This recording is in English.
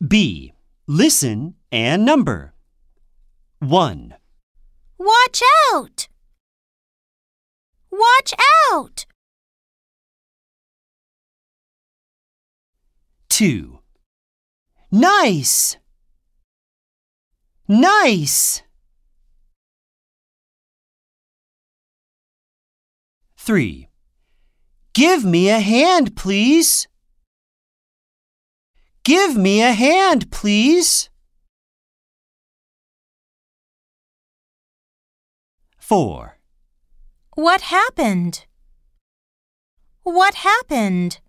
B. Listen and number. 1, Watch out! Watch out! 2, Nice! Nice! 3, Give me a hand, please. Give me a hand, please. 4, What happened? What happened?